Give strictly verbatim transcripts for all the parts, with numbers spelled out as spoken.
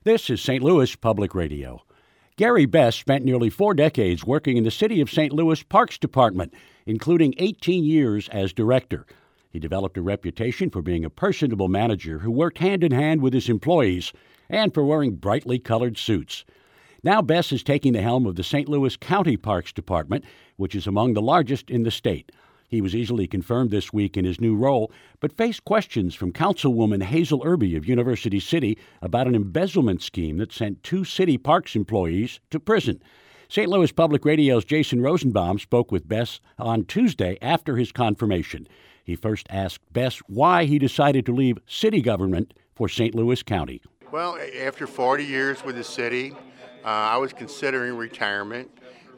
This is Saint Louis Public Radio. Gary Best spent nearly four decades working in the City of Saint Louis Parks Department, including eighteen years as director. He developed a reputation for being a personable manager who worked hand in hand with his employees and for wearing brightly colored suits. Now Best is taking the helm of the Saint Louis County Parks Department, which is among the largest in the state. He was easily confirmed this week in his new role, but faced questions from Councilwoman Hazel Irby of University City about an embezzlement scheme that sent two city parks employees to prison. Saint Louis Public Radio's Jason Rosenbaum spoke with Best on Tuesday after his confirmation. He first asked Best why he decided to leave city government for Saint Louis County. Well, after forty years with the city, uh, I was considering retirement.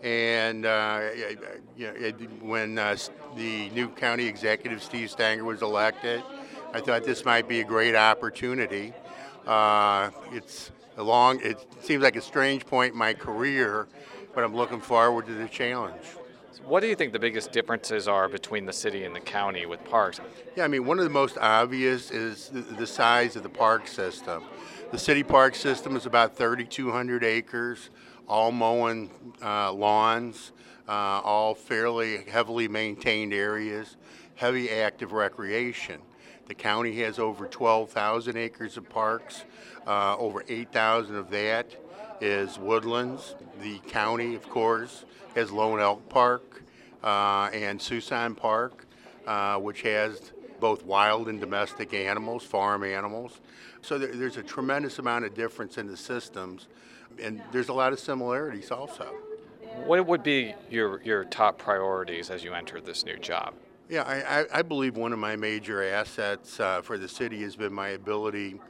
And uh, you know, it, when uh, the new county executive, Steve Stanger, was elected, I thought this might be a great opportunity. Uh, it's a long, it seems like a strange point in my career, but I'm looking forward to the challenge. What do you think the biggest differences are between the city and the county with parks? Yeah, I mean, one of the most obvious is the, the size of the park system. The city park system is about thirty-two hundred acres. All mowing uh, lawns, uh, all fairly heavily maintained areas, heavy active recreation. The county has over twelve thousand acres of parks. Uh, over eight thousand of that is woodlands. The county, of course, has Lone Elk Park uh, and Suisun Park, uh, which has both wild and domestic animals, farm animals. So there, there's a tremendous amount of difference in the systems. And there's a lot of similarities also. What would be your, your top priorities as you enter this new job? Yeah, I, I, I believe one of my major assets uh, for the city has been my ability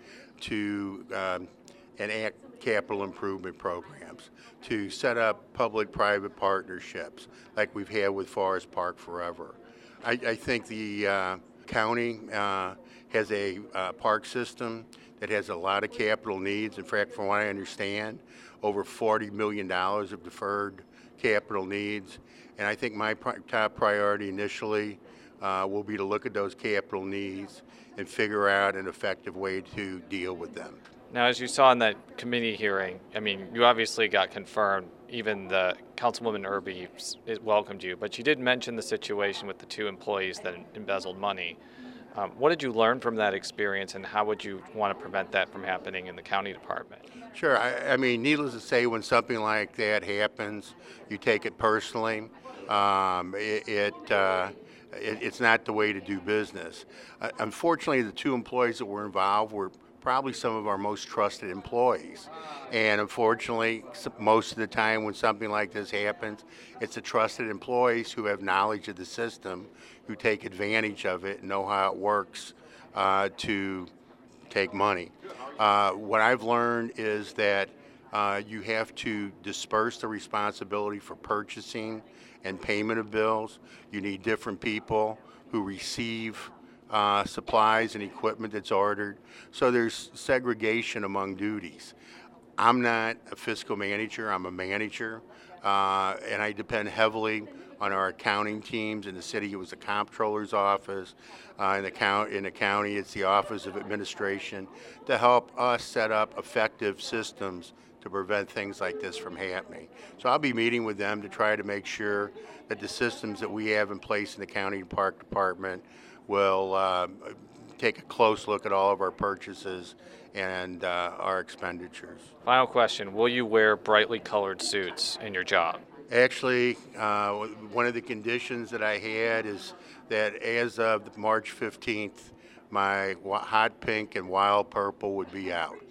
to um, enact capital improvement programs, to set up public-private partnerships like we've had with Forest Park Forever. I, I think the uh, county uh, has a uh, park system that has a lot of capital needs. In fact, from what I understand, over forty million dollars of deferred capital needs. And I think my pri- top priority initially uh, will be to look at those capital needs and figure out an effective way to deal with them. Now, as you saw in that committee hearing, I mean, you obviously got confirmed. Even the Councilwoman Irby welcomed you, but you did mention the situation with the two employees that embezzled money. Um, what did you learn from that experience, and how would you want to prevent that from happening in the county department? Sure. I, I mean, needless to say, when something like that happens, you take it personally. Um, it, it, uh, it it's not the way to do business. Uh, unfortunately, the two employees that were involved were probably some of our most trusted employees. And unfortunately, most of the time when something like this happens, it's the trusted employees who have knowledge of the system, who take advantage of it and know how it works uh, to take money. Uh, what I've learned is that uh, you have to disperse the responsibility for purchasing and payment of bills. You need different people who receive Uh, supplies and equipment that's ordered. So there's segregation among duties. I'm not a fiscal manager, I'm a manager, uh, and I depend heavily on our accounting teams. In the city, it was the comptroller's office. Uh, in, the count, in the county, it's the Office of Administration to help us set up effective systems to prevent things like this from happening. So I'll be meeting with them to try to make sure that the systems that we have in place in the county park department will uh, take a close look at all of our purchases and uh, our expenditures. Final question, will you wear brightly colored suits in your job? Actually, uh, one of the conditions that I had is that as of March fifteenth, my hot pink and wild purple would be out.